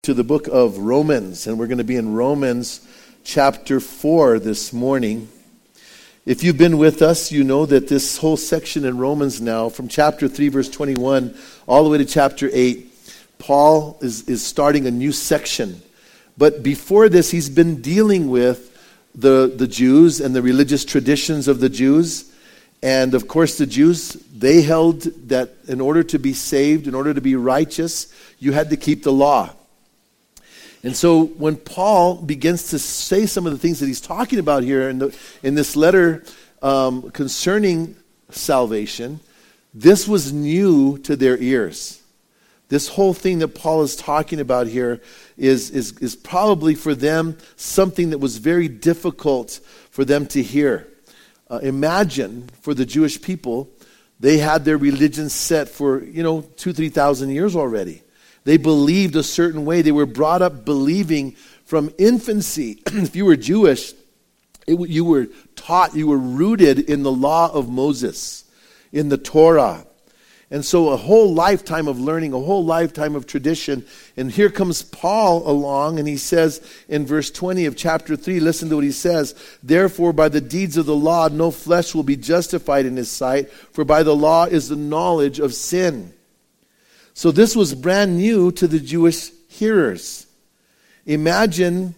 To the book of Romans, and we're going to be in Romans chapter 4 this morning. If you've been with us, you know that this whole section in Romans now, from chapter 3, verse 21, all the way to chapter 8, Paul is starting a new section. But before this, he's been dealing with the Jews and the religious traditions of the Jews. And of course, the Jews, they held that in order to be saved, in order to be righteous, you had to keep the law. And so when Paul begins to say some of the things that he's talking about here in this letter concerning salvation, this was new to their ears. This whole thing that Paul is talking about here is probably for them something that was very difficult for them to hear. Imagine for the Jewish people, they had their religion set for 2,000-3,000 years already. They believed a certain way. They were brought up believing from infancy. If you were Jewish, you were taught, you were rooted in the law of Moses, in the Torah. And so a whole lifetime of learning, a whole lifetime of tradition. And here comes Paul along, and he says in verse 20 of chapter 3, listen to what he says. Therefore, by the deeds of the law, no flesh will be justified in his sight, for by the law is the knowledge of sin. So this was brand new to the Jewish hearers. Imagine,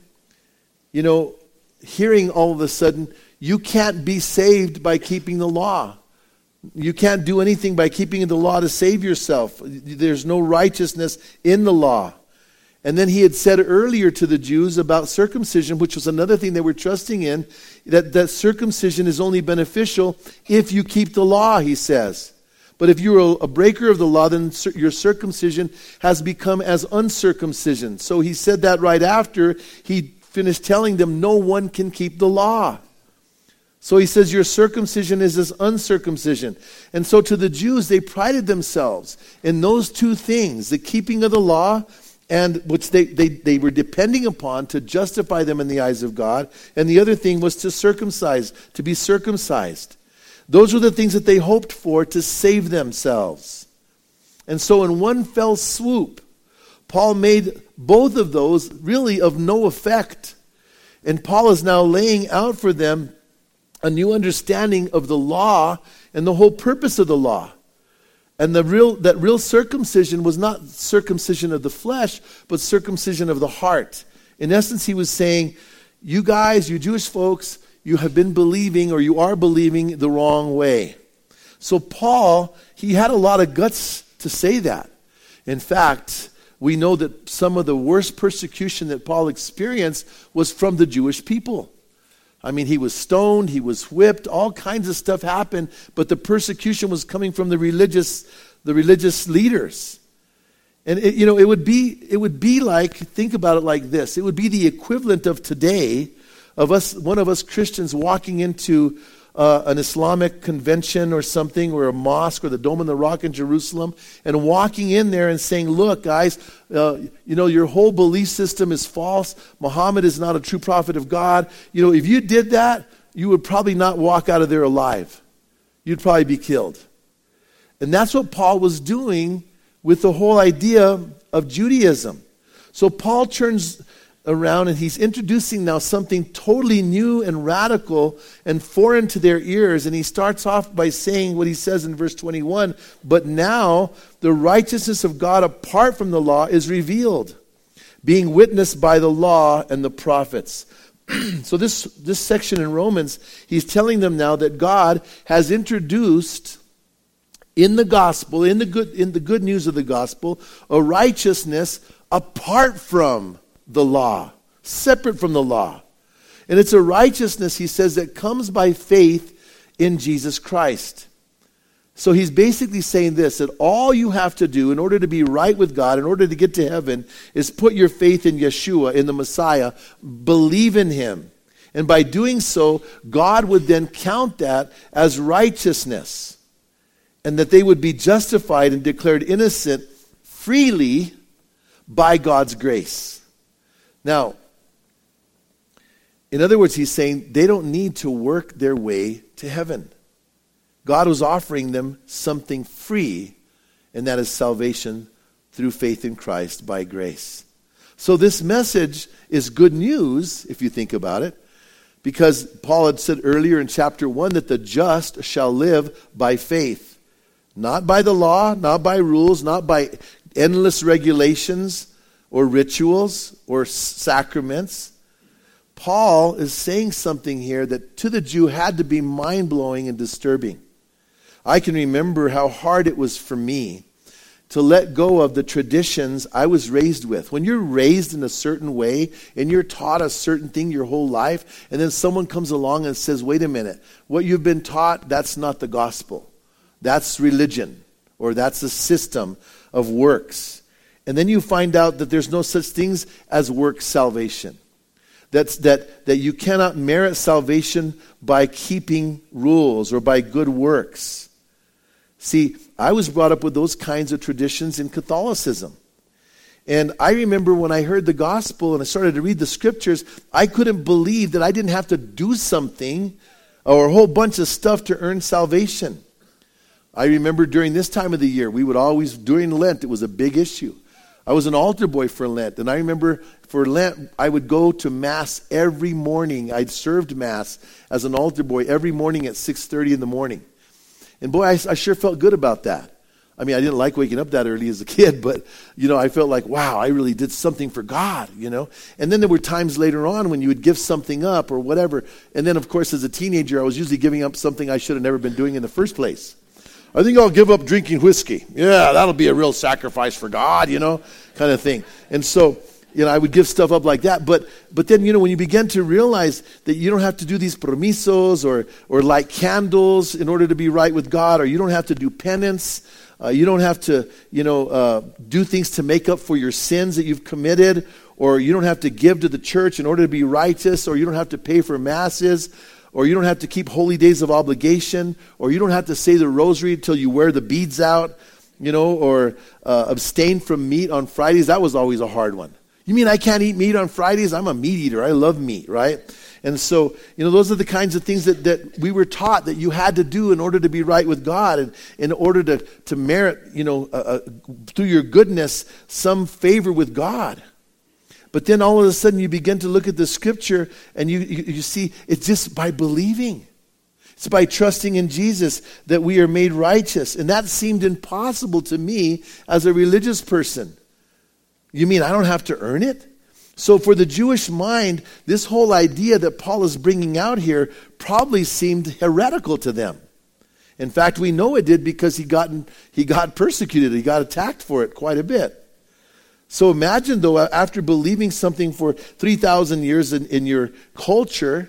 hearing all of a sudden, you can't be saved by keeping the law. You can't do anything by keeping the law to save yourself. There's no righteousness in the law. And then he had said earlier to the Jews about circumcision, which was another thing they were trusting in, that circumcision is only beneficial if you keep the law, he says. But if you're a breaker of the law, then your circumcision has become as uncircumcision. So he said that right after he finished telling them no one can keep the law. So he says your circumcision is as uncircumcision. And so to the Jews, they prided themselves in those two things, the keeping of the law, and which they were depending upon to justify them in the eyes of God. And the other thing was to be circumcised. Those were the things that they hoped for to save themselves. And so in one fell swoop, Paul made both of those really of no effect. And Paul is now laying out for them a new understanding of the law and the whole purpose of the law. And that real circumcision was not circumcision of the flesh, but circumcision of the heart. In essence, he was saying, you guys, you Jewish folks, you have been believing or you are believing the wrong way. So Paul, he had a lot of guts to say that. In fact, we know that some of the worst persecution that Paul experienced was from the Jewish people. I mean, he was stoned, he was whipped, all kinds of stuff happened, but the persecution was coming from the religious leaders. And it would be like, think about it like this. It would be the equivalent of today of one of us Christians walking into an Islamic convention or something, or a mosque or the Dome on the Rock in Jerusalem, and walking in there and saying, look guys, your whole belief system is false. Muhammad is not a true prophet of God. If you did that, you would probably not walk out of there alive. You'd probably be killed. And that's what Paul was doing with the whole idea of Judaism. So Paul turns around and he's introducing now something totally new and radical and foreign to their ears. And he starts off by saying what he says in verse 21, but now the righteousness of God apart from the law is revealed, being witnessed by the law and the prophets. So this section in Romans, he's telling them now that God has introduced in the gospel, in the good news of the gospel, a righteousness apart from the law, separate from the law. And it's a righteousness, he says, that comes by faith in Jesus Christ. So he's basically saying this, that all you have to do in order to be right with God, in order to get to heaven, is put your faith in Yeshua, in the Messiah, believe in him. And by doing so, God would then count that as righteousness, and that they would be justified and declared innocent freely by God's grace. Now, in other words, he's saying they don't need to work their way to heaven. God was offering them something free, and that is salvation through faith in Christ by grace. So this message is good news, if you think about it, because Paul had said earlier in chapter 1 that the just shall live by faith. Not by the law, not by rules, not by endless regulations or rituals or sacraments. Paul is saying something here that to the Jew had to be mind-blowing and disturbing. I can remember how hard it was for me to let go of the traditions I was raised with. When you're raised in a certain way and you're taught a certain thing your whole life, and then someone comes along and says, wait a minute, what you've been taught, that's not the gospel. That's religion, or that's a system of works. And then you find out that there's no such things as works salvation. That you cannot merit salvation by keeping rules or by good works. See, I was brought up with those kinds of traditions in Catholicism. And I remember when I heard the gospel and I started to read the scriptures, I couldn't believe that I didn't have to do something or a whole bunch of stuff to earn salvation. I remember during this time of the year, we would always, during Lent, it was a big issue. I was an altar boy for Lent, and I remember for Lent, I would go to Mass every morning. I'd served Mass as an altar boy every morning at 6:30 in the morning. And boy, I sure felt good about that. I mean, I didn't like waking up that early as a kid, but, I felt like, wow, I really did something for God, And then there were times later on when you would give something up or whatever. And then, of course, as a teenager, I was usually giving up something I should have never been doing in the first place. I think I'll give up drinking whiskey. Yeah, that'll be a real sacrifice for God, kind of thing. And so, I would give stuff up like that. But then, when you begin to realize that you don't have to do these permisos or light candles in order to be right with God, or you don't have to do penance, you don't have to, do things to make up for your sins that you've committed, or you don't have to give to the church in order to be righteous, or you don't have to pay for masses, or you don't have to keep holy days of obligation, or you don't have to say the rosary until you wear the beads out, or abstain from meat on Fridays. That was always a hard one. You mean I can't eat meat on Fridays? I'm a meat eater. I love meat, right? And so, those are the kinds of things that we were taught that you had to do in order to be right with God and in order to merit, through your goodness, some favor with God. But then all of a sudden you begin to look at the scripture and you see it's just by believing. It's by trusting in Jesus that we are made righteous. And that seemed impossible to me as a religious person. You mean I don't have to earn it? So for the Jewish mind, this whole idea that Paul is bringing out here probably seemed heretical to them. In fact, we know it did because he got persecuted. He got attacked for it quite a bit. So imagine, though, after believing something for 3,000 years in your culture,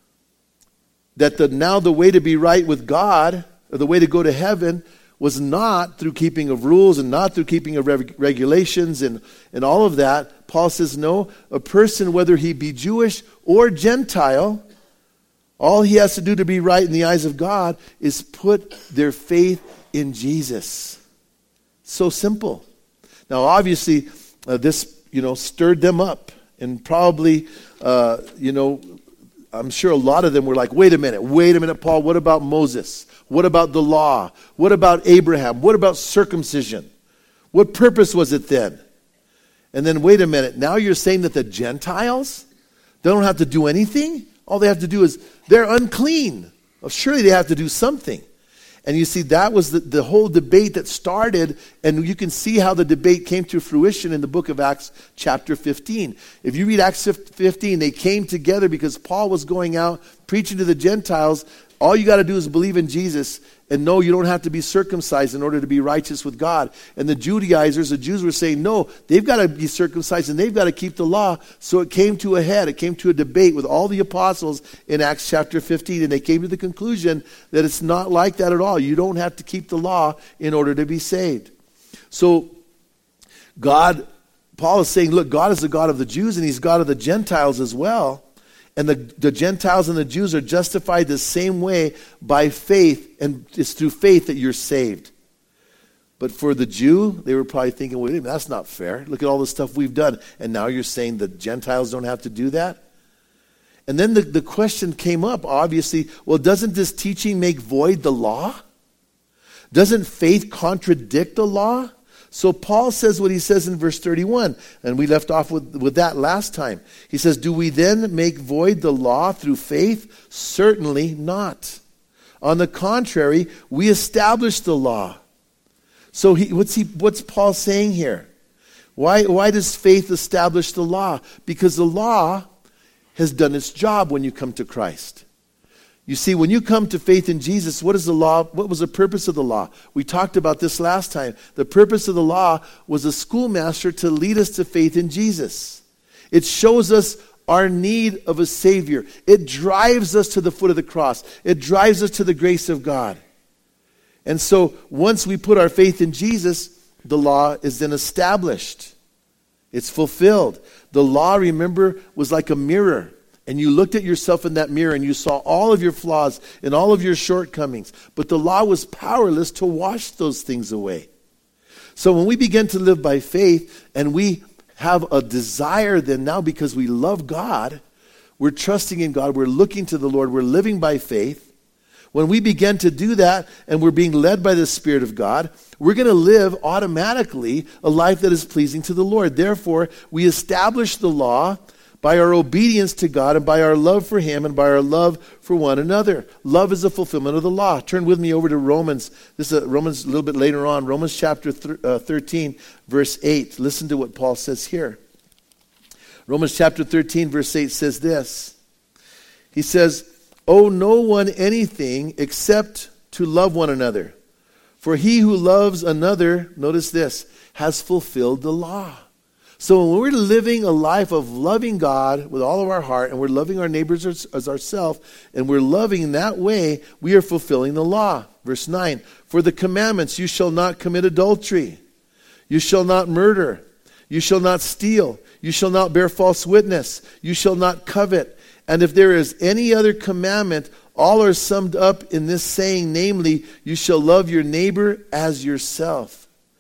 that now the way to be right with God, or the way to go to heaven, was not through keeping of rules and not through keeping of regulations and all of that. Paul says, no, a person, whether he be Jewish or Gentile, all he has to do to be right in the eyes of God is put their faith in Jesus. So simple. Now, obviously, this, stirred them up. And probably, I'm sure a lot of them were like, wait a minute, Paul, what about Moses? What about the law? What about Abraham? What about circumcision? What purpose was it then? And then, wait a minute, now you're saying that the Gentiles, they don't have to do anything? All they have to do is, they're unclean. Well, surely they have to do something. And you see, that was the whole debate that started, and you can see how the debate came to fruition in the book of Acts chapter 15. If you read Acts 15, they came together because Paul was going out preaching to the Gentiles. All you got to do is believe in Jesus, and no, you don't have to be circumcised in order to be righteous with God. And the Judaizers, the Jews were saying, no, they've got to be circumcised and they've got to keep the law. So it came to a head. It came to a debate with all the apostles in Acts chapter 15, and they came to the conclusion that it's not like that at all. You don't have to keep the law in order to be saved. So Paul is saying, look, God is the God of the Jews and he's God of the Gentiles as well. And the Gentiles and the Jews are justified the same way by faith, and it's through faith that you're saved. But for the Jew, they were probably thinking, wait a minute, that's not fair. Look at all the stuff we've done. And now you're saying the Gentiles don't have to do that? And then the question came up, obviously, well, doesn't this teaching make void the law? Doesn't faith contradict the law? So Paul says what he says in verse 31, and we left off with that last time. He says, do we then make void the law through faith? Certainly not. On the contrary, we establish the law. So what's Paul saying here? Why does faith establish the law? Because the law has done its job when you come to Christ. You see, when you come to faith in Jesus, what is the law? What was the purpose of the law? We talked about this last time. The purpose of the law was a schoolmaster to lead us to faith in Jesus. It shows us our need of a Savior. It drives us to the foot of the cross. It drives us to the grace of God. And so once we put our faith in Jesus, the law is then established. It's fulfilled. The law, remember, was like a mirror. And you looked at yourself in that mirror and you saw all of your flaws and all of your shortcomings. But the law was powerless to wash those things away. So when we begin to live by faith and we have a desire then now because we love God, we're trusting in God, we're looking to the Lord, we're living by faith. When we begin to do that and we're being led by the Spirit of God, we're going to live automatically a life that is pleasing to the Lord. Therefore, we establish the law by our obedience to God and by our love for Him and by our love for one another. Love is the fulfillment of the law. Turn with me over to Romans. This is Romans a little bit later on. Romans chapter 13, verse 8. Listen to what Paul says here. Romans chapter 13, verse 8 says this. He says, owe no one anything except to love one another. For he who loves another, notice this, has fulfilled the law. So when we're living a life of loving God with all of our heart, and we're loving our neighbors as ourselves, and we're loving in that way, we are fulfilling the law. Verse 9, for the commandments, you shall not commit adultery, you shall not murder, you shall not steal, you shall not bear false witness, you shall not covet. And if there is any other commandment, all are summed up in this saying, namely, you shall love your neighbor as yourself.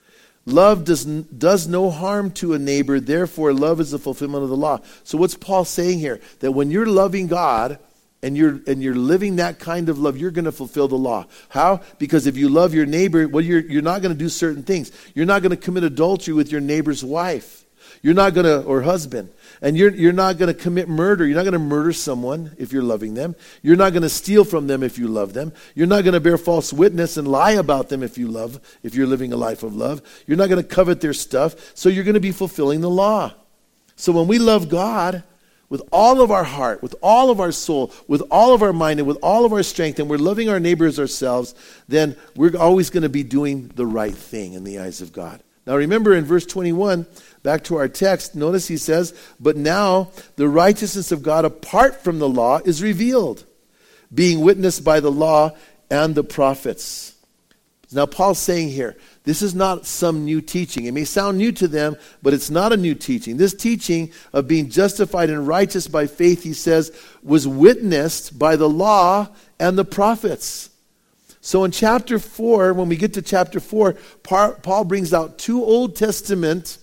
Love does no harm to a neighbor, therefore love is the fulfillment of the law. So what's Paul saying here? That when you're loving God and you're living that kind of love, you're going to fulfill the law. How? Because if you love your neighbor, well, you're not going to do certain things. You're not going to commit adultery with your neighbor's wife. You're not going to, or husband. And you're not going to commit murder. You're not going to murder someone if you're loving them. You're not going to steal from them if you love them. You're not going to bear false witness and lie about them if you're living a life of love. You're not going to covet their stuff. So you're going to be fulfilling the law. So when we love God with all of our heart, with all of our soul, with all of our mind, and with all of our strength, and we're loving our neighbors ourselves, then we're always going to be doing the right thing in the eyes of God. Now remember in verse 21, back to our text, notice he says, but now the righteousness of God apart from the law is revealed, being witnessed by the law and the prophets. Now Paul's saying here, this is not some new teaching. It may sound new to them, but it's not a new teaching. This teaching of being justified and righteous by faith, he says, was witnessed by the law and the prophets. So in chapter 4, when we get to chapter 4, Paul brings out two Old Testament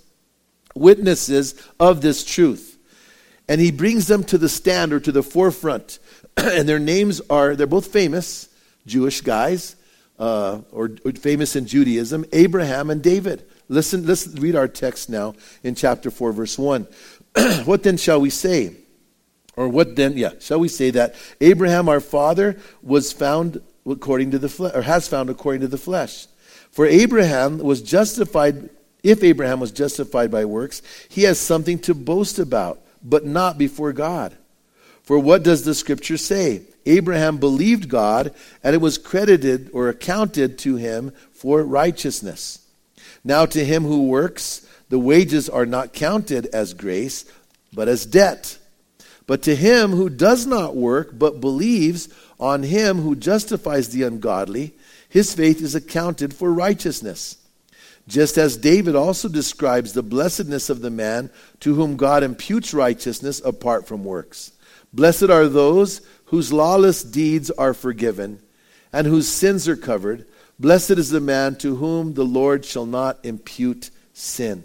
witnesses of this truth. And he brings them to the stand or to the forefront. And their names are, they're both famous Jewish guys, or famous in Judaism, Abraham and David. Listen, let's read our text now in chapter 4, verse 1. What then shall we say? Or what then, shall we say that Abraham our father was found according to the flesh, or has found according to the flesh. For Abraham was justified, if Abraham was justified by works, he has something to boast about, but not before God. For what does the scripture say? Abraham believed God, and it was credited or accounted to him for righteousness. Now to him who works, the wages are not counted as grace, but as debt. But to him who does not work, but believes on him who justifies the ungodly, his faith is accounted for righteousness. Just as David also describes the blessedness of the man to whom God imputes righteousness apart from works. Blessed are those whose lawless deeds are forgiven and whose sins are covered. Blessed is the man to whom the Lord shall not impute sin.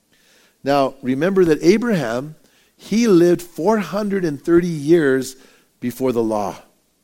Now, remember that Abraham, he lived 430 years before the law.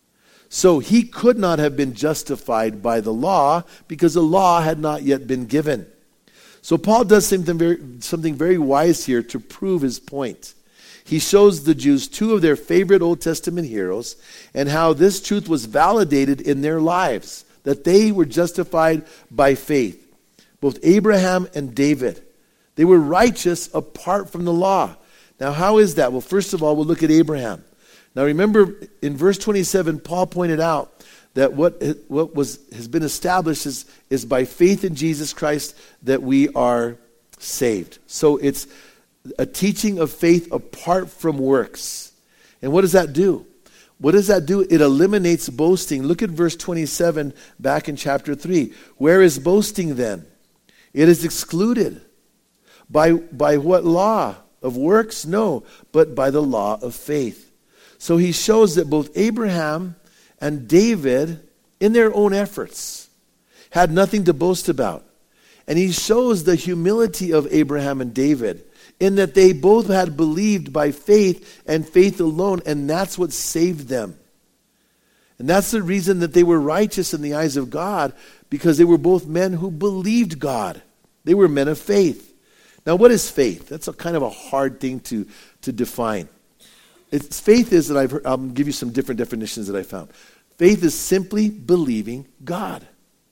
So he could not have been justified by the law because the law had not yet been given. So Paul does something very wise here to prove his point. He shows the Jews two of their favorite Old Testament heroes and how this truth was validated in their lives, that they were justified by faith. Both Abraham and David, they were righteous apart from the law. Now, how is that? Well, first of all, we'll look at Abraham. Now, remember, in verse 27, Paul pointed out that what has been established is by faith in Jesus Christ that we are saved. So it's a teaching of faith apart from works. And what does that do? What does that do? It eliminates boasting. Look at verse 27 back in chapter 3. Where is boasting then? It is excluded. By what law? Of works? No, but by the law of faith. So he shows that both Abraham and David, in their own efforts, had nothing to boast about. And he shows the humility of Abraham and David in that they both had believed by faith and faith alone, and that's what saved them. And that's the reason that they were righteous in the eyes of God, because they were both men who believed God. They were men of faith. Now, what is faith? That's a kind of a hard thing to define. Faith is, and I'll give you some different definitions that I found. Faith is simply believing God,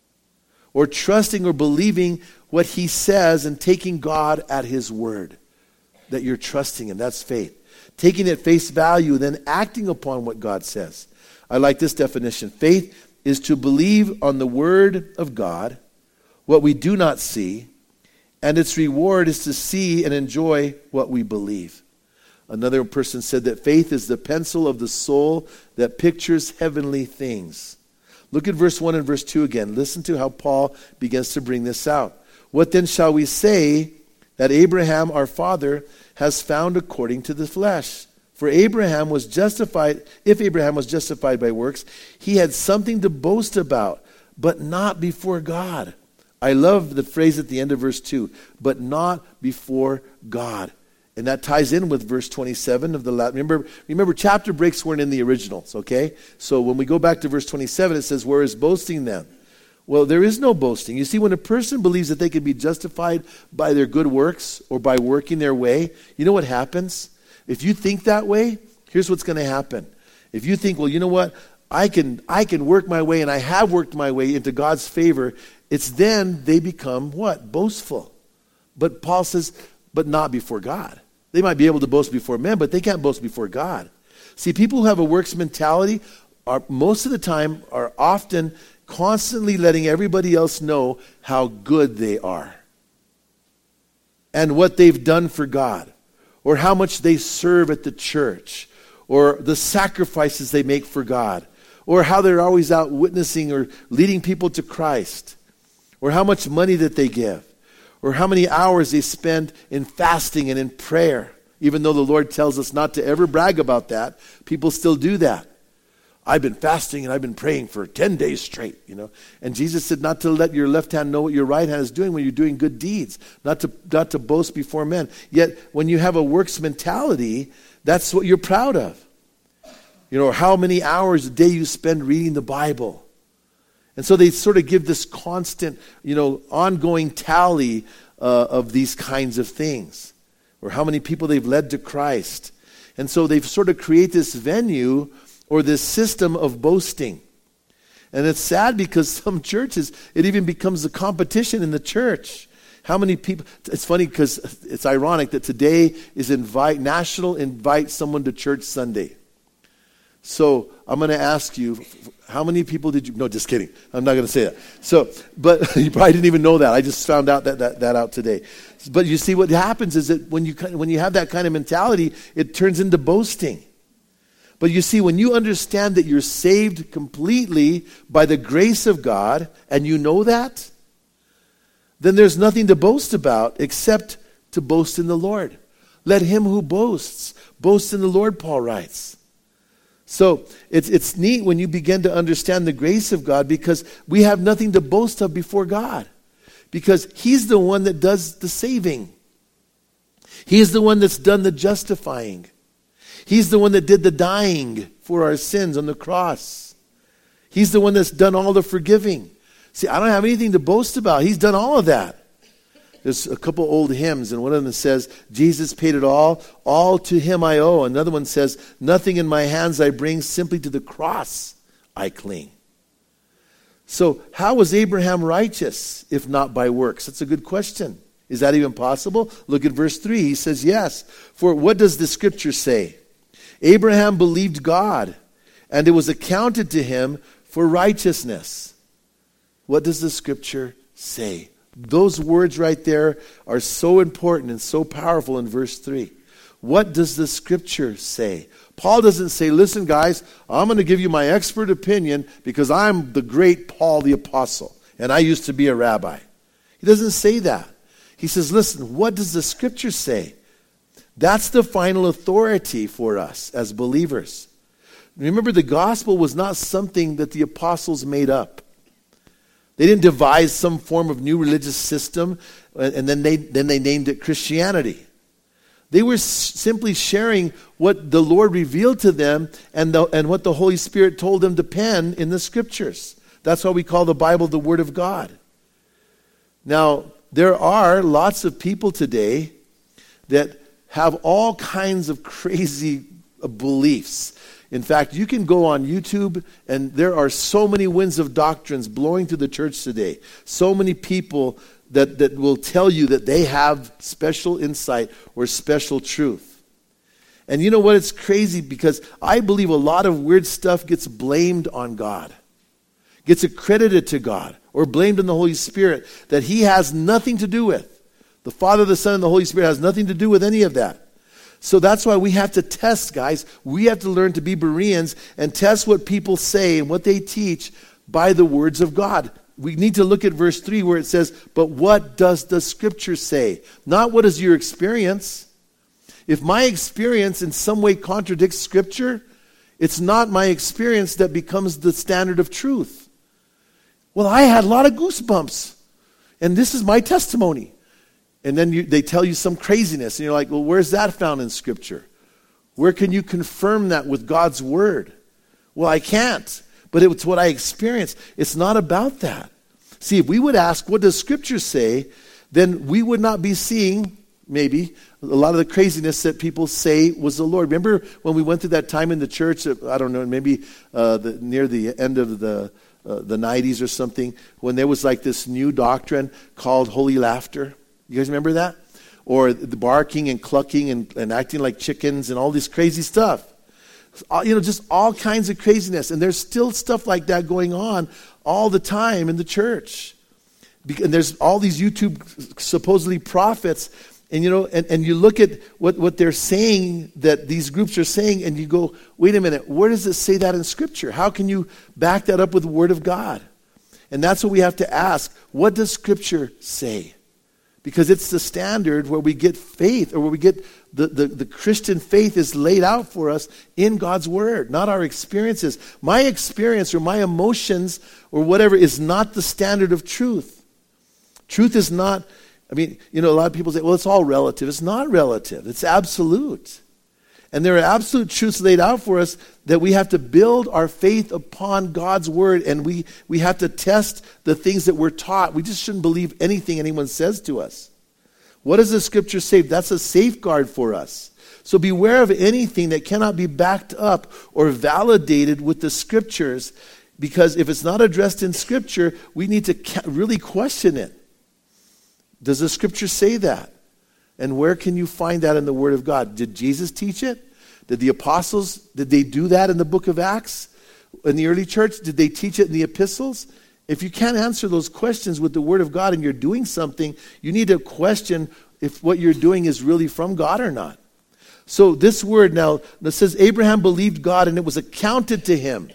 or trusting or believing what he says and taking God at his word, that you're trusting him. That's faith. Taking it face value, then acting upon what God says. I like this definition. Faith is to believe on the word of God, what we do not see, and its reward is to see and enjoy what we believe. Another person said that faith is the pencil of the soul that pictures heavenly things. Look at verse 1 and verse 2 again. Listen to how Paul begins to bring this out. What then shall we say that Abraham, our father, has found according to the flesh? For Abraham was justified, if Abraham was justified by works, he had something to boast about, but not before God. I love the phrase at the end of verse 2, but not before God. And that ties in with verse 27 of the Latin. Remember, chapter breaks weren't in the originals, okay? So when we go back to verse 27, it says, where is boasting then? Well, there is no boasting. You see, when a person believes that they can be justified by their good works or by working their way, you know what happens? If you think that way, here's what's going to happen. If you think, well, you know what? I can work my way, and I have worked my way into God's favor, it's then they become what? Boastful. But Paul says, but not before God. They might be able to boast before men, but they can't boast before God. See, people who have a works mentality are most of the time are often constantly letting everybody else know how good they are and what they've done for God, or how much they serve at the church, or the sacrifices they make for God, or how they're always out witnessing or leading people to Christ, or how much money that they give, or how many hours they spend in fasting and in prayer. Even though the Lord tells us not to ever brag about that, people still do that. I've been fasting and I've been praying for 10 days straight, And Jesus said not to let your left hand know what your right hand is doing when you're doing good deeds, not to boast before men. Yet when you have a works mentality, that's what you're proud of. How many hours a day you spend reading the Bible. And so they sort of give this constant, ongoing tally of these kinds of things, or how many people they've led to Christ. And so they've sort of created this venue or this system of boasting. And it's sad because some churches, it even becomes a competition in the church. How many people, it's funny because it's ironic that today is National Invite Someone to Church Sunday. So I'm going to ask you, how many people did you, no, just kidding. I'm not going to say that. So, but you probably didn't even know that. I just found out that out today. But you see what happens is that when you have that kind of mentality, it turns into boasting. But you see, when you understand that you're saved completely by the grace of God, and you know that, then there's nothing to boast about except to boast in the Lord. Let him who boasts, boast in the Lord, Paul writes. So it's neat when you begin to understand the grace of God, because we have nothing to boast of before God, because he's the one that does the saving. He's the one that's done the justifying. He's the one that did the dying for our sins on the cross. He's the one that's done all the forgiving. See, I don't have anything to boast about. He's done all of that. There's a couple old hymns, and one of them says, Jesus paid it all to him I owe. Another one says, nothing in my hands I bring, simply to the cross I cling. So how was Abraham righteous if not by works? That's a good question. Is that even possible? Look at verse 3. He says, yes. For what does the scripture say? Abraham believed God, and it was accounted to him for righteousness. What does the scripture say? Those words right there are so important and so powerful in verse 3. What does the scripture say? Paul doesn't say, listen guys, I'm going to give you my expert opinion because I'm the great Paul the apostle and I used to be a rabbi. He doesn't say that. He says, listen, what does the scripture say? That's the final authority for us as believers. Remember, the gospel was not something that the apostles made up. They didn't devise some form of new religious system and then they named it Christianity. They were simply sharing what the Lord revealed to them and what the Holy Spirit told them to pen in the scriptures. That's why we call the Bible the Word of God. Now, there are lots of people today that have all kinds of crazy beliefs. In fact, you can go on YouTube and there are so many winds of doctrines blowing through the church today. So many people that will tell you that they have special insight or special truth. And you know what? It's crazy because I believe a lot of weird stuff gets blamed on God, gets accredited to God, or blamed on the Holy Spirit that he has nothing to do with. The Father, the Son, and the Holy Spirit has nothing to do with any of that. So that's why we have to test, guys. We have to learn to be Bereans and test what people say and what they teach by the words of God. We need to look at verse 3 where it says, but what does the scripture say? Not what is your experience. If my experience in some way contradicts scripture, it's not my experience that becomes the standard of truth. Well, I had a lot of goosebumps, and this is my testimony. And then they tell you some craziness, and you're like, well, where's that found in scripture? Where can you confirm that with God's word? Well, I can't. But it's what I experienced. It's not about that. See, if we would ask, what does Scripture say, then we would not be seeing, maybe, a lot of the craziness that people say was the Lord. Remember when we went through that time in the church, I don't know, maybe near the end of the 90s or something, when there was like this new doctrine called holy laughter? You guys remember that? Or the barking and clucking and acting like chickens and all this crazy stuff. Just all kinds of craziness. And there's still stuff like that going on all the time in the church. And there's all these YouTube supposedly prophets. And and you look at what they're saying, that these groups are saying, and you go, wait a minute, where does it say that in Scripture? How can you back that up with the Word of God? And that's what we have to ask. What does Scripture say? Because it's the standard where we get faith, or where we get the Christian faith is laid out for us in God's Word, not our experiences. My experience or my emotions or whatever is not the standard of truth. Truth is not, a lot of people say, well, it's all relative. It's not relative. It's absolute. And there are absolute truths laid out for us that we have to build our faith upon God's Word, and we have to test the things that we're taught. We just shouldn't believe anything anyone says to us. What does the Scripture say? That's a safeguard for us. So beware of anything that cannot be backed up or validated with the Scriptures, because if it's not addressed in Scripture, we need to really question it. Does the Scripture say that? And where can you find that in the Word of God? Did Jesus teach it? Did the apostles, did they do that in the book of Acts? In the early church, did they teach it in the epistles? If you can't answer those questions with the Word of God and you're doing something, you need to question if what you're doing is really from God or not. So this word now, that says Abraham believed God and it was accounted to him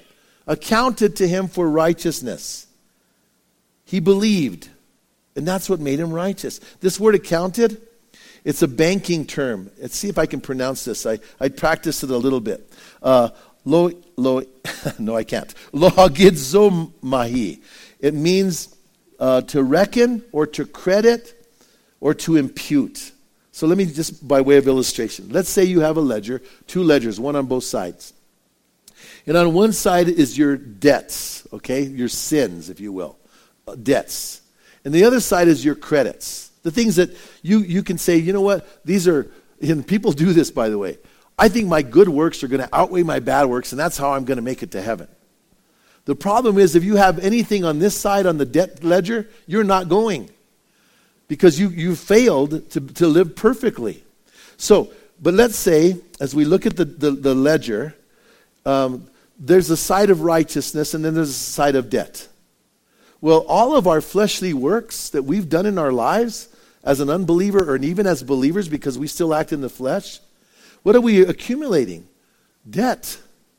for righteousness. He believed, and that's what made him righteous. This word accounted, it's a banking term. Let's see if I can pronounce this. I practiced it a little bit. No, I can't. Lo hagizomahi. It means to reckon or to credit or to impute. So let me just, by way of illustration, let's say you have a ledger, two ledgers, one on both sides. And on one side is your debts, okay, your sins, if you will, debts. And the other side is your credits, The things that you can say, you know what, these are, and people do this, by the way. I think my good works are going to outweigh my bad works, and that's how I'm going to make it to heaven. The problem is, if you have anything on this side on the debt ledger, you're not going. Because you failed to live perfectly. So, but let's say, as we look at the ledger, there's a side of righteousness and then there's a side of debt. Well, all of our fleshly works that we've done in our lives as an unbeliever or even as believers because we still act in the flesh, what are we accumulating? Debt,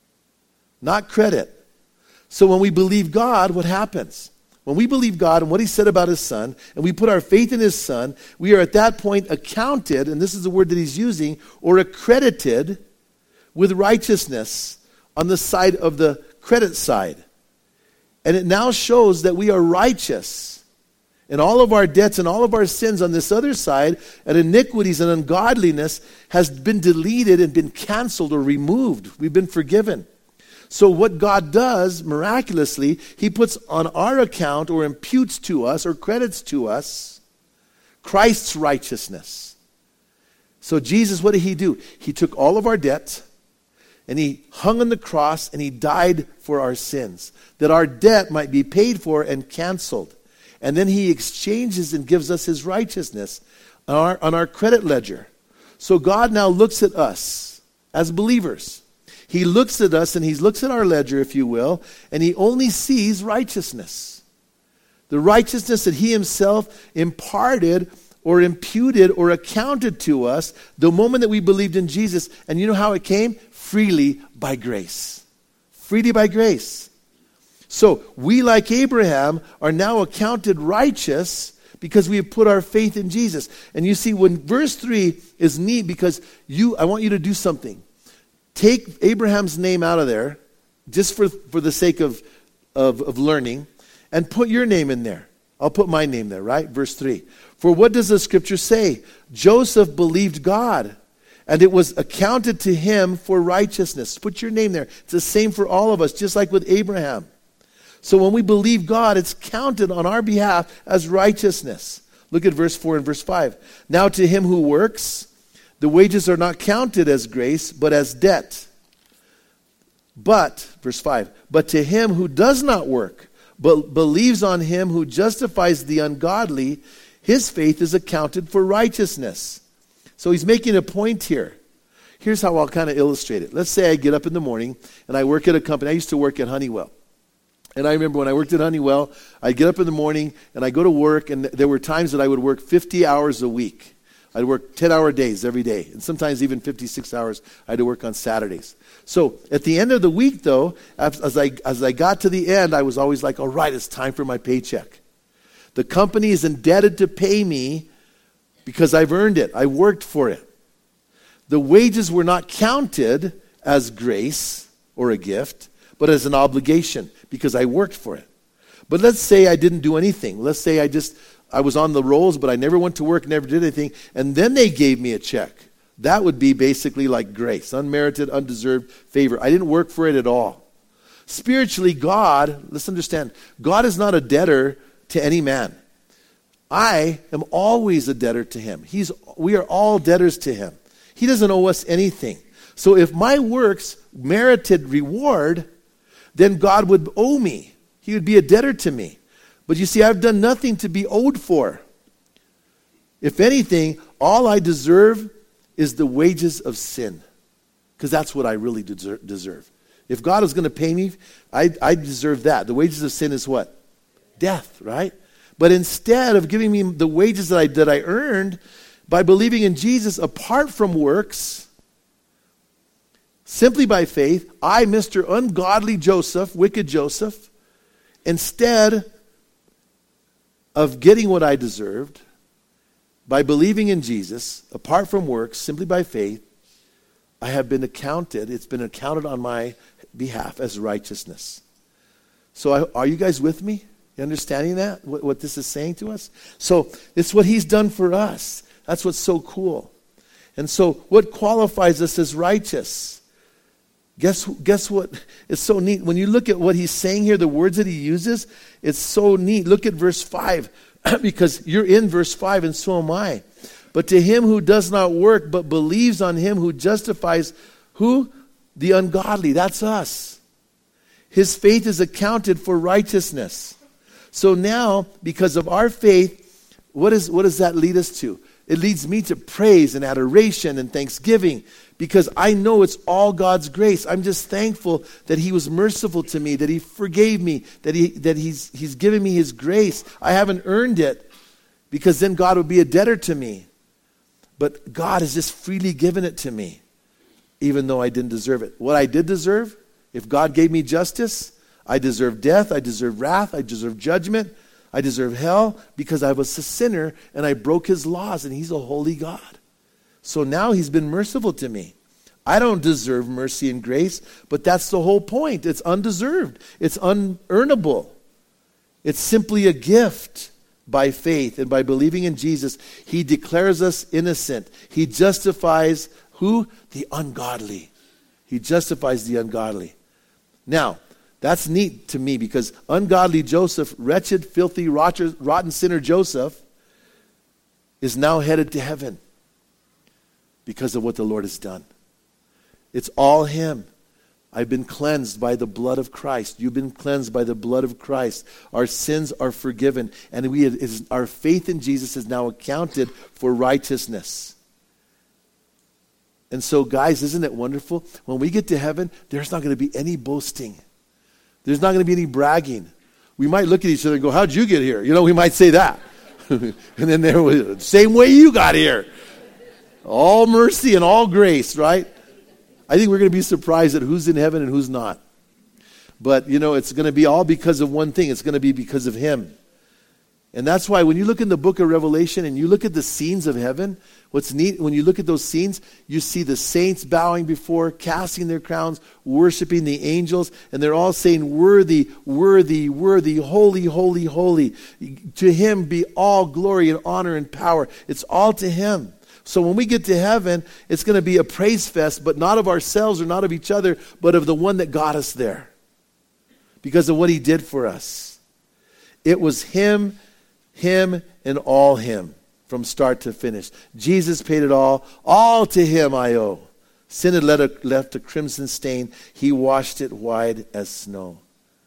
not credit. So when we believe God, what happens? When we believe God and what he said about his son, and we put our faith in his son, we are at that point accounted, and this is the word that he's using, or accredited with righteousness on the side of the credit side. And it now shows that we are righteous. And all of our debts and all of our sins on this other side, and iniquities and ungodliness, has been deleted and been canceled or removed. We've been forgiven. So what God does, miraculously, he puts on our account or imputes to us or credits to us Christ's righteousness. So Jesus, what did he do? He took all of our debt and he hung on the cross and he died for our sins, that our debt might be paid for and canceled. And then he exchanges and gives us his righteousness on our credit ledger. So God now looks at us as believers. He looks at us and he looks at our ledger, if you will, and he only sees righteousness. The righteousness that he himself imparted or imputed or accounted to us the moment that we believed in Jesus. And you know how it came? Freely by grace. Freely by grace. So we, like Abraham, are now accounted righteous because we have put our faith in Jesus. And you see, when verse 3 is neat because I want you to do something. Take Abraham's name out of there, just for the sake of learning, and put your name in there. I'll put my name there, right? Verse 3. For what does the scripture say? Joseph believed God, and it was accounted to him for righteousness. Put your name there. It's the same for all of us, just like with Abraham. So when we believe God, it's counted on our behalf as righteousness. Look at verse 4 and verse 5. Now to him who works, the wages are not counted as grace, but as debt. But, verse 5, but to him who does not work, but believes on him who justifies the ungodly, his faith is accounted for righteousness. So he's making a point here. Here's how I'll kind of illustrate it. Let's say I get up in the morning and I work at a company. I used to work at Honeywell. And I remember when I worked at Honeywell, I'd get up in the morning and I'd go to work, and there were times that I would work 50 hours a week. I'd work 10-hour days every day, and sometimes even 56 hours. I had to work on Saturdays. So at the end of the week, though, as I got to the end, I was always like, all right, it's time for my paycheck. The company is indebted to pay me because I've earned it. I worked for it. The wages were not counted as grace or a gift, but as an obligation because I worked for it. But let's say I didn't do anything. Let's say I was on the rolls, but I never went to work, never did anything, and then they gave me a check. That would be basically like grace, unmerited, undeserved favor. I didn't work for it at all. Spiritually, God, let's understand, God is not a debtor to any man. I am always a debtor to him. We are all debtors to him. He doesn't owe us anything. So if my works merited reward, then God would owe me. He would be a debtor to me. But you see, I've done nothing to be owed for. If anything, all I deserve is the wages of sin. Because that's what I really deserve. If God is going to pay me, I deserve that. The wages of sin is what? Death, right? But instead of giving me the wages that I earned by believing in Jesus apart from works, simply by faith, I, Mr. Ungodly Joseph, wicked Joseph, instead of getting what I deserved, by believing in Jesus, apart from works, simply by faith, I have been accounted, it's been accounted on my behalf as righteousness. So are you guys with me? You understanding that? What this is saying to us? So it's what he's done for us. That's what's so cool. And so what qualifies us as righteous? Guess what? It's so neat. When you look at what he's saying here, the words that he uses, it's so neat. Look at verse 5. because you're in verse 5 and so am I. But to him who does not work but believes on him who justifies who? The ungodly. That's us. His faith is accounted for righteousness. So now, because of our faith, what does that lead us to? It leads me to praise and adoration and thanksgiving, because I know it's all God's grace. I'm just thankful that he was merciful to me, that he forgave me, that he's given me his grace. I haven't earned it, because then God would be a debtor to me. But God has just freely given it to me, even though I didn't deserve it. What I did deserve, if God gave me justice, I deserve death, I deserve wrath, I deserve judgment, I deserve hell, because I was a sinner and I broke his laws, and he's a holy God. So now he's been merciful to me. I don't deserve mercy and grace, but that's the whole point. It's undeserved. It's unearnable. It's simply a gift by faith, and by believing in Jesus, he declares us innocent. He justifies who? The ungodly. He justifies the ungodly. Now, that's neat to me, because ungodly Joseph, wretched, filthy, rotten sinner Joseph, is now headed to heaven because of what the Lord has done. It's all him. I've been cleansed by the blood of Christ. You've been cleansed by the blood of Christ. Our sins are forgiven, and our faith in Jesus is now accounted for righteousness. And so, guys, isn't it wonderful? When we get to heaven, there's not going to be any boasting. There's not going to be any bragging. We might look at each other and go, how'd you get here? We might say that. And then there was, same way you got here. All mercy and all grace, right? I think we're going to be surprised at who's in heaven and who's not. But, it's going to be all because of one thing. It's going to be because of him. And that's why when you look in the book of Revelation and you look at the scenes of heaven, what's neat, when you look at those scenes, you see the saints bowing before, casting their crowns, worshiping the angels, and they're all saying, worthy, worthy, worthy, holy, holy, holy. To him be all glory and honor and power. It's all to him. So when we get to heaven, it's going to be a praise fest, but not of ourselves or not of each other, but of the one that got us there, because of what he did for us. It was him, and all him, from start to finish. Jesus paid it all to him I owe. Sin had left a crimson stain, he washed it white as snow.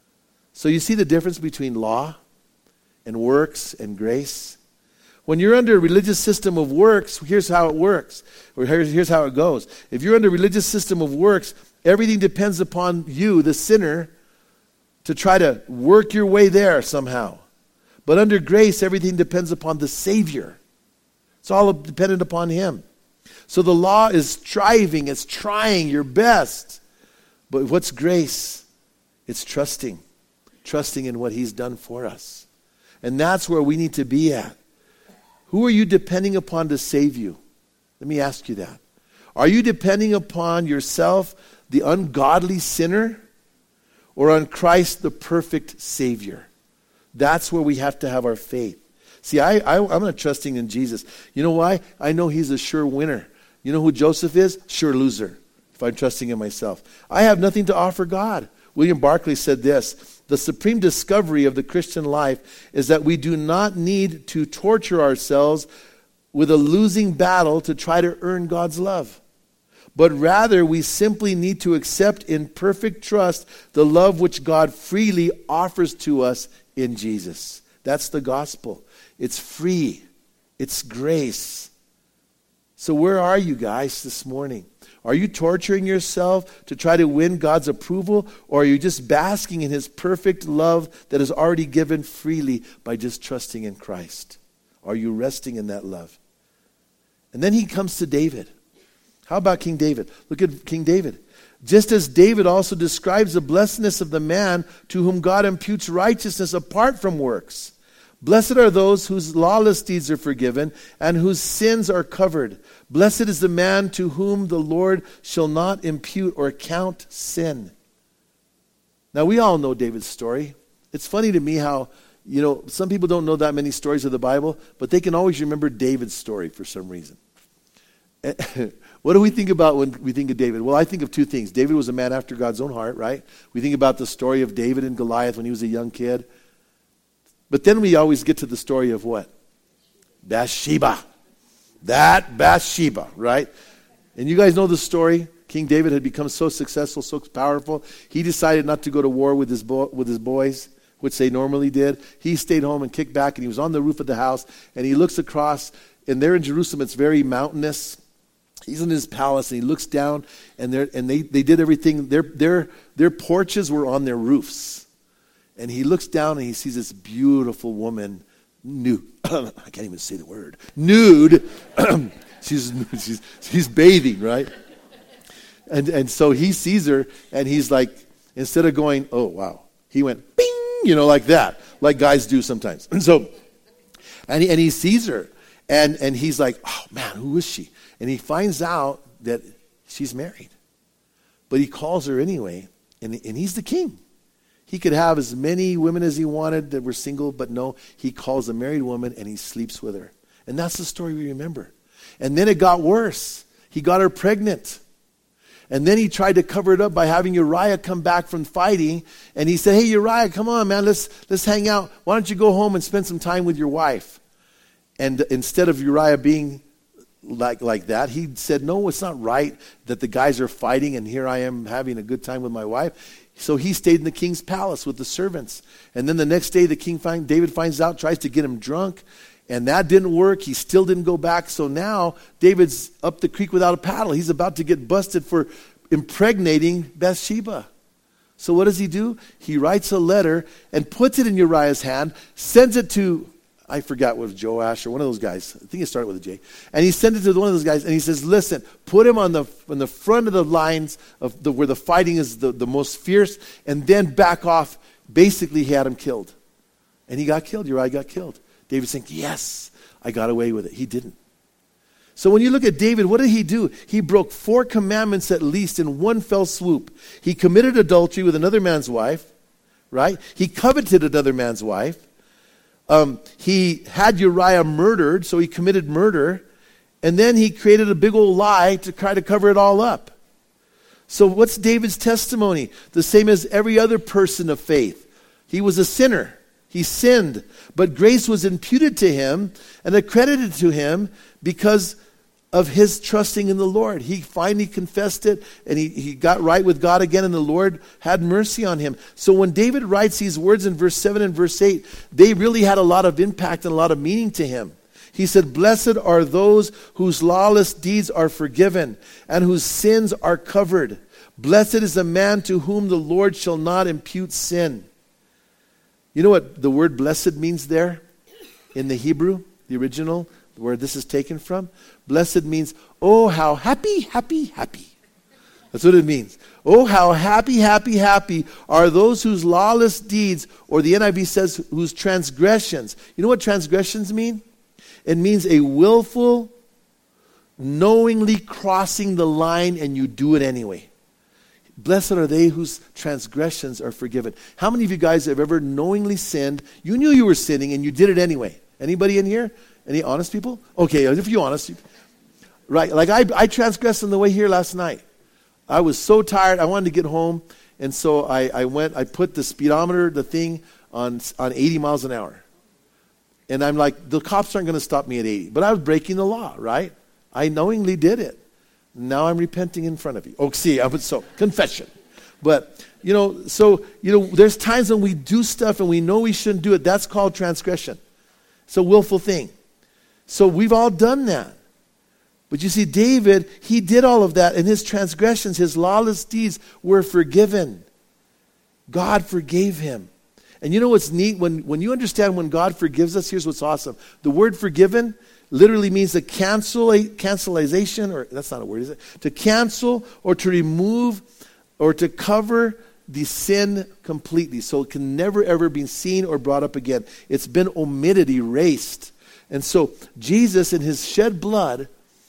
So you see the difference between law and works and grace? When you're under a religious system of works, here's how it works, or here's how it goes. If you're under a religious system of works, everything depends upon you, the sinner, to try to work your way there somehow. But under grace, everything depends upon the Savior. It's all dependent upon him. So the law is striving, it's trying your best. But what's grace? It's trusting in what he's done for us. And that's where we need to be at. Who are you depending upon to save you? Let me ask you that. Are you depending upon yourself, the ungodly sinner, or on Christ, the perfect Savior? That's where we have to have our faith. See, I'm not trusting in Jesus. You know why? I know he's a sure winner. You know who Joseph is? Sure loser, if I'm trusting in myself. I have nothing to offer God. William Barclay said this: the supreme discovery of the Christian life is that we do not need to torture ourselves with a losing battle to try to earn God's love. But rather, we simply need to accept in perfect trust the love which God freely offers to us in Jesus. That's the gospel. It's free. It's grace. So where are you guys this morning? Are you torturing yourself to try to win God's approval, or are you just basking in his perfect love that is already given freely by just trusting in Christ? Are you resting in that love? And then he comes to David. How about King David? Look at King David. Just as David also describes the blessedness of the man to whom God imputes righteousness apart from works. Blessed are those whose lawless deeds are forgiven and whose sins are covered. Blessed is the man to whom the Lord shall not impute or count sin. Now, we all know David's story. It's funny to me how, some people don't know that many stories of the Bible, but they can always remember David's story for some reason. What do we think about when we think of David? Well, I think of two things. David was a man after God's own heart, right? We think about the story of David and Goliath when he was a young kid. But then we always get to the story of what? Bathsheba. That Bathsheba, right? And you guys know the story. King David had become so successful, so powerful. He decided not to go to war with his boys, which they normally did. He stayed home and kicked back, and he was on the roof of the house, and he looks across, and there in Jerusalem, it's very mountainous. He's in his palace, and he looks down, and they did everything. Their porches were on their roofs. And he looks down, and he sees this beautiful woman, nude. I can't even say the word. Nude. she's bathing, right? And so he sees her, and he's like, instead of going, oh, wow, he went, bing, like that, like guys do sometimes. And so, and he sees her, and he's like, oh, man, who is she? And he finds out that she's married. But he calls her anyway, and he's the king. He could have as many women as he wanted that were single, but no, he calls a married woman, and he sleeps with her. And that's the story we remember. And then it got worse. He got her pregnant. And then he tried to cover it up by having Uriah come back from fighting. And he said, hey, Uriah, come on, man, let's hang out. Why don't you go home and spend some time with your wife? And instead of Uriah being like that, he said, no, it's not right that the guys are fighting and here I am having a good time with my wife. So he stayed in the king's palace with the servants. And then the next day, David finds out, tries to get him drunk. And that didn't work. He still didn't go back. So now David's up the creek without a paddle. He's about to get busted for impregnating Bathsheba. So what does he do? He writes a letter and puts it in Uriah's hand, sends it to, I forgot what was Joash or one of those guys. I think it started with a J. And he sent it to one of those guys, and he says, listen, put him on the front of the lines of where the fighting is the most fierce, and then back off. Basically, he had him killed. And he got killed. Uriah got killed. David's saying, yes, I got away with it. He didn't. So when you look at David, what did he do? He broke 4 commandments at least in one fell swoop. He committed adultery with another man's wife, right? He coveted another man's wife. He had Uriah murdered, so he committed murder. And then he created a big old lie to try to cover it all up. So what's David's testimony? The same as every other person of faith. He was a sinner. He sinned, but grace was imputed to him and accredited to him because of his trusting in the Lord. He finally confessed it, and he got right with God again, and the Lord had mercy on him. So when David writes these words in verse 7 and verse 8, they really had a lot of impact and a lot of meaning to him. He said, blessed are those whose lawless deeds are forgiven and whose sins are covered. Blessed is the man to whom the Lord shall not impute sin. You know what the word blessed means there in the Hebrew, the original, where this is taken from? Blessed means, oh, how happy, happy, happy. That's what it means. Oh, how happy, happy, happy are those whose lawless deeds, or the NIV says, whose transgressions. You know what transgressions mean? It means a willful, knowingly crossing the line, and you do it anyway. Blessed are they whose transgressions are forgiven. How many of you guys have ever knowingly sinned? You knew you were sinning and you did it anyway. Anybody in here? Any honest people? Okay, if you're honest. Right, like I transgressed on the way here last night. I was so tired, I wanted to get home. And so I put the speedometer, the thing, on 80 miles an hour. And I'm like, the cops aren't going to stop me at 80. But I was breaking the law, right? I knowingly did it. Now I'm repenting in front of you. Oh, see, confession. But, there's times when we do stuff and we know we shouldn't do it. That's called transgression. It's a willful thing. So we've all done that. But you see, David, he did all of that, and his transgressions, his lawless deeds were forgiven. God forgave him. And you know what's neat? When you understand when God forgives us, here's what's awesome. The word forgiven literally means a cancelization, or that's not a word, is it? To cancel or to remove or to cover the sin completely. So it can never ever be seen or brought up again. It's been omitted, erased. And so Jesus in his shed blood,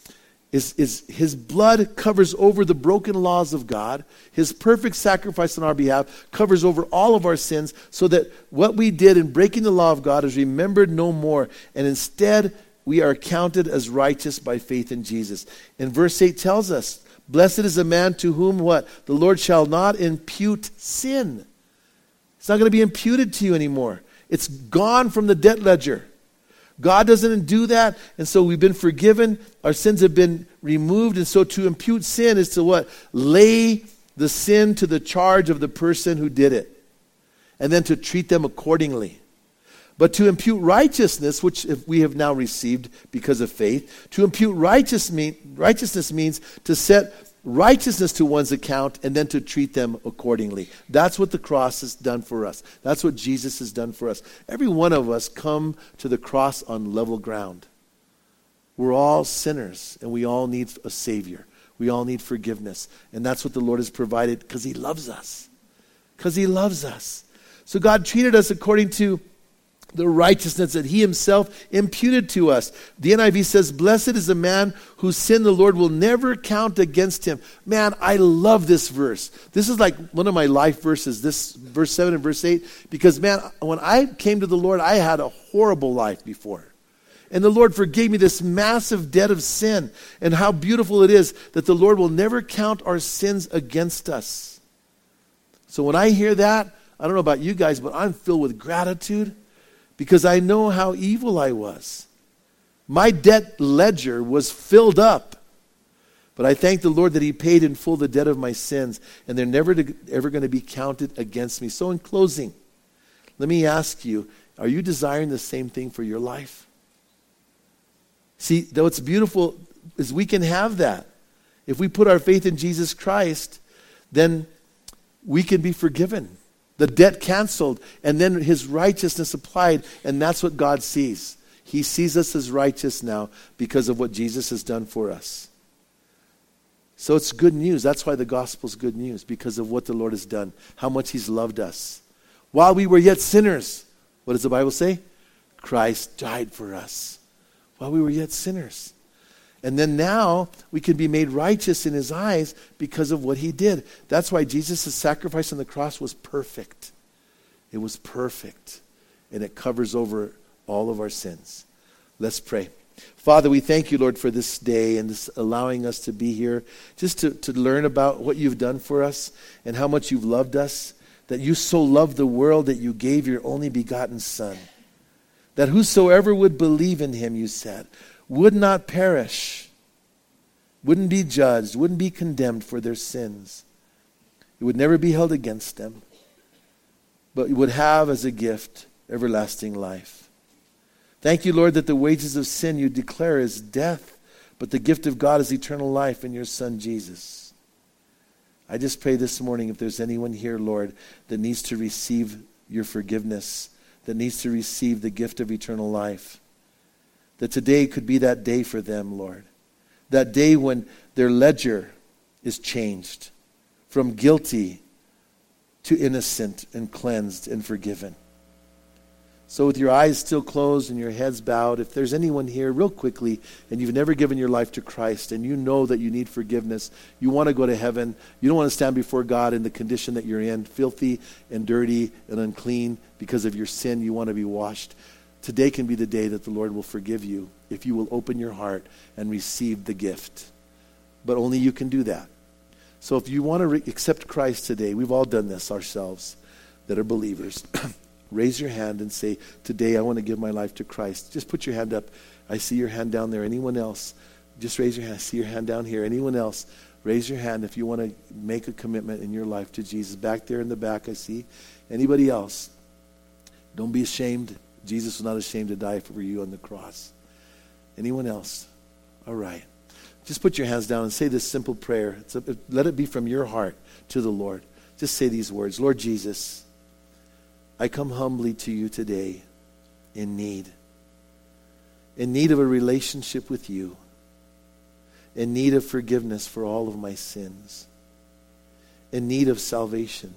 his blood covers over the broken laws of God. His perfect sacrifice on our behalf covers over all of our sins so that what we did in breaking the law of God is remembered no more. And instead, we are counted as righteous by faith in Jesus. And verse 8 tells us, blessed is the man to whom what? The Lord shall not impute sin. It's not going to be imputed to you anymore. It's gone from the debt ledger. God doesn't do that, and so we've been forgiven. Our sins have been removed, and so to impute sin is to what? Lay the sin to the charge of the person who did it, and then to treat them accordingly. But to impute righteousness, which we have now received because of faith, to impute righteousness means to set righteousness to one's account and then to treat them accordingly. That's what the cross has done for us. That's what Jesus has done for us. Every one of us come to the cross on level ground. We're all sinners, and we all need a Savior. We all need forgiveness. And that's what the Lord has provided because He loves us. Because He loves us. So God treated us according to the righteousness that He Himself imputed to us. The NIV says, blessed is the man whose sin the Lord will never count against him. Man, I love this verse. This is like one of my life verses, this verse 7 and verse 8, because man, when I came to the Lord, I had a horrible life before. And the Lord forgave me this massive debt of sin. And how beautiful it is that the Lord will never count our sins against us. So when I hear that, I don't know about you guys, but I'm filled with gratitude because I know how evil I was. My debt ledger was filled up. But I thank the Lord that He paid in full the debt of my sins, and they're never ever going to be counted against me. So in closing, let me ask you, are you desiring the same thing for your life? See, what's beautiful is we can have that. If we put our faith in Jesus Christ, then we can be forgiven. The debt canceled, and then His righteousness applied, and that's what God sees. He sees us as righteous now because of what Jesus has done for us. So it's good news. That's why the gospel's good news, because of what the Lord has done, how much He's loved us. While we were yet sinners, what does the Bible say? Christ died for us. While we were yet sinners. And then now we can be made righteous in His eyes because of what He did. That's why Jesus' sacrifice on the cross was perfect. It was perfect. And it covers over all of our sins. Let's pray. Father, we thank You, Lord, for this day and this allowing us to be here just to learn about what You've done for us and how much You've loved us, that You so loved the world that You gave Your only begotten Son, that whosoever would believe in Him, You said, would not perish, wouldn't be judged, wouldn't be condemned for their sins. It would never be held against them, but would have as a gift everlasting life. Thank You, Lord, that the wages of sin You declare is death, but the gift of God is eternal life in Your Son, Jesus. I just pray this morning if there's anyone here, Lord, that needs to receive Your forgiveness, that needs to receive the gift of eternal life, that today could be that day for them, Lord. That day when their ledger is changed from guilty to innocent and cleansed and forgiven. So with your eyes still closed and your heads bowed, if there's anyone here real quickly and you've never given your life to Christ and you know that you need forgiveness, you want to go to heaven, you don't want to stand before God in the condition that you're in, filthy and dirty and unclean because of your sin, you want to be washed. Today can be the day that the Lord will forgive you if you will open your heart and receive the gift. But only you can do that. So if you want to accept Christ today, we've all done this ourselves that are believers. Raise your hand and say, today I want to give my life to Christ. Just put your hand up. I see your hand down there. Anyone else? Just raise your hand. I see your hand down here. Anyone else? Raise your hand if you want to make a commitment in your life to Jesus. Back there in the back, I see. Anybody else? Don't be ashamed. Jesus was not ashamed to die for you on the cross. Anyone else? All right. Just put your hands down and say this simple prayer. Let it be from your heart to the Lord. Just say these words. Lord Jesus, I come humbly to You today in need of a relationship with You, in need of forgiveness for all of my sins, in need of salvation,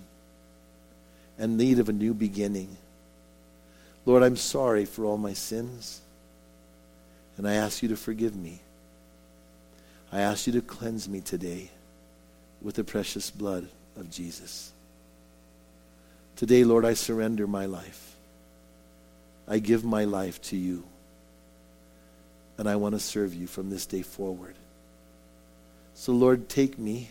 and need of a new beginning. Lord, I'm sorry for all my sins, and I ask You to forgive me. I ask You to cleanse me today with the precious blood of Jesus. Today, Lord, I surrender my life. I give my life to You, and I want to serve You from this day forward. So, Lord, take me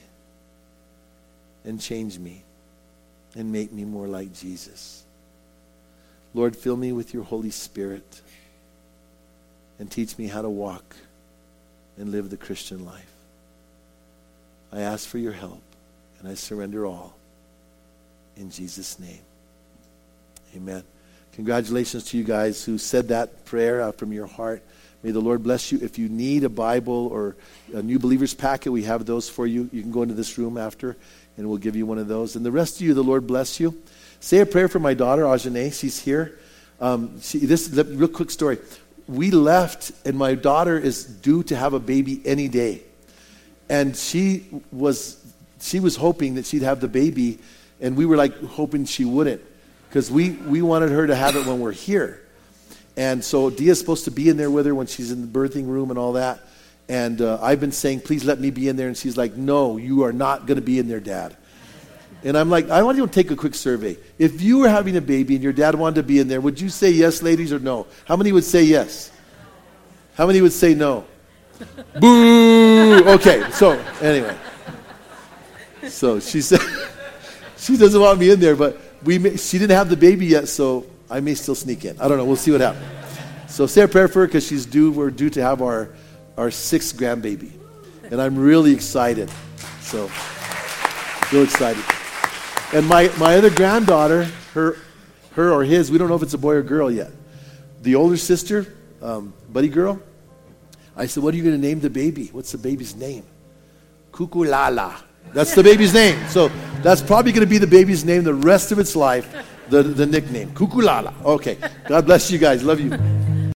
and change me and make me more like Jesus. Lord, fill me with your Holy Spirit and teach me how to walk and live the Christian life. I ask for your help, and I surrender all. In Jesus' name, amen. Congratulations to you guys who said that prayer out from your heart. May the Lord bless you. If you need a Bible or a New Believers packet, we have those for you. You can go into this room after, and we'll give you one of those. And the rest of you, the Lord bless you. Say a prayer for my daughter, Ajane. She's here. This is a real quick story. We left, and my daughter is due to have a baby any day. And she was hoping that she'd have the baby, and we were like hoping she wouldn't, because we wanted her to have it when we're here. And so Dia's supposed to be in there with her when she's in the birthing room and all that. And I've been saying, please let me be in there. And she's like, no, you are not going to be in there, Dad. And I'm like, I want you to take a quick survey. If you were having a baby and your dad wanted to be in there, would you say yes, ladies, or no? How many would say yes? How many would say no? Boo! Okay, so anyway. So she said, she doesn't want me in there, but she didn't have the baby yet, so I may still sneak in. I don't know. We'll see what happens. So say a prayer for her, because we're due to have our sixth grandbaby. And I'm really excited. So, real excited. And my other granddaughter, her or his, we don't know if it's a boy or girl yet. The older sister, buddy girl, I said, what are you going to name the baby? What's the baby's name? Kukulala. That's the baby's name. So that's probably going to be the baby's name the rest of its life, the nickname. Kukulala. Okay. God bless you guys. Love you.